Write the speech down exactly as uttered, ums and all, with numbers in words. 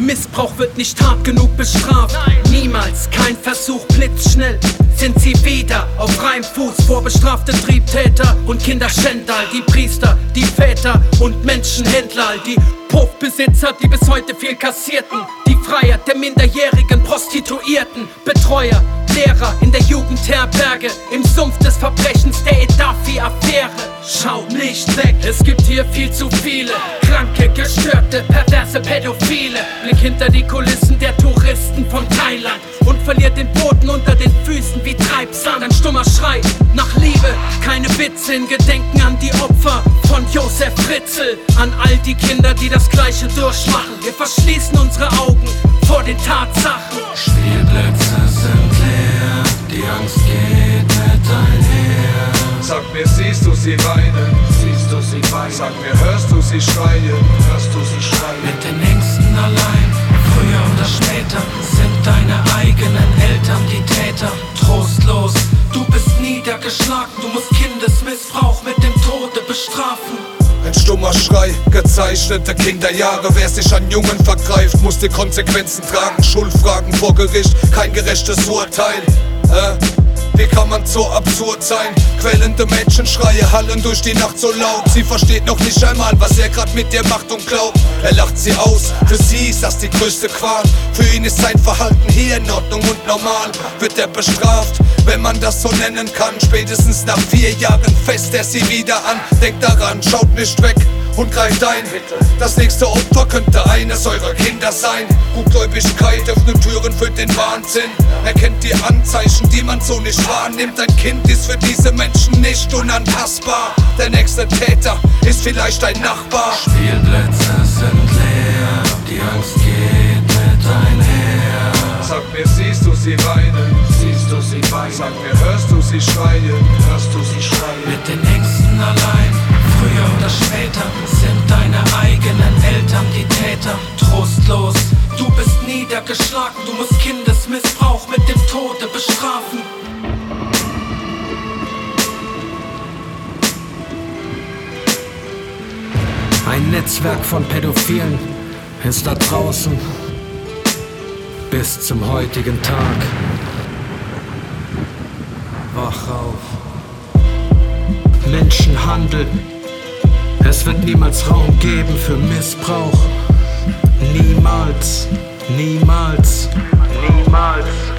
Missbrauch wird nicht hart genug bestraft. Niemals, kein Versuch, blitzschnell sind sie wieder auf freiem Fuß. Vorbestrafte Triebtäter und Kinderschänder, die Priester, die Väter und Menschenhändler, die Puffbesitzer, die bis heute viel kassierten, die Freiheit der minderjährigen Prostituierten, Betreuer, Lehrer in der Jugendherberge, im Sumpf des Verbrechens der Edafi-Affäre. Schaut nicht weg, es gibt hier viel zu viele kranke, gestörte, perverse Pädophile. Blick hinter die Kulissen der Touristen von Thailand und verliert den Boden unter den Füßen wie Treibsand. Ein stummer Schrei nach Liebe, keine Witze in Gedenken an die Opfer von Josef Fritzl, an all die Kinder, die das Gleiche durchmachen. Wir verschließen unsere Augen vor den Tatsachen. Spielplätze sind leer, die Angst geht mit einher. Sag mir, siehst du sie weinen? Siehst du sie weinen? Sag mir, hörst du sie schreien? Hörst du sie schreien? Mit den Ängsten allein, früher oder später, sind deine eigenen Eltern die Täter. Trostlos, du bist niedergeschlagen, du musst Kindesmissbrauch mit dem Tode bestrafen. Ein stummer Schrei, gezeichnete Kinderjahre. Wer sich an Jungen vergreift, muss die Konsequenzen tragen. Schuldfragen vor Gericht, kein gerechtes Urteil. Äh? Wie kann man so absurd sein? Quellende Menschenschreie hallen durch die Nacht so laut. Sie versteht noch nicht einmal, was er grad mit dir macht und glaubt. Er lacht sie aus, für sie ist das die größte Qual. Für ihn ist sein Verhalten hier in Ordnung und normal. Wird er bestraft, wenn man das so nennen kann. Spätestens nach vier Jahren fässt er sie wieder an. Denkt daran, schaut nicht weg und greift ein. Das nächste Opfer könnte eines eurer Kinder sein. Gutgläubigkeit öffnet Türen für den Wahnsinn. Erkennt die Anzeichen, die man so nicht wahrnimmt. Ein Kind ist für diese Menschen nicht unantastbar. Der nächste Täter ist vielleicht ein Nachbar. Spielplätze sind leer, die Angst geht mit einher. Sag mir, siehst du sie weinen? Siehst du sie weinen? Sag mir, hörst du sie schreien? Hörst du sie schreien? Mit den Ängsten allein, früher oder später, sind deine eigenen Eltern die Täter. Trostlos, du bist niedergeschlagen, du musst Kindesmissbrauch mit dem Tode bestrafen. Ein Netzwerk von Pädophilen ist da draußen bis zum heutigen Tag. Wach auf. Menschenhandel. Es wird niemals Raum geben für Missbrauch. Niemals, niemals, niemals.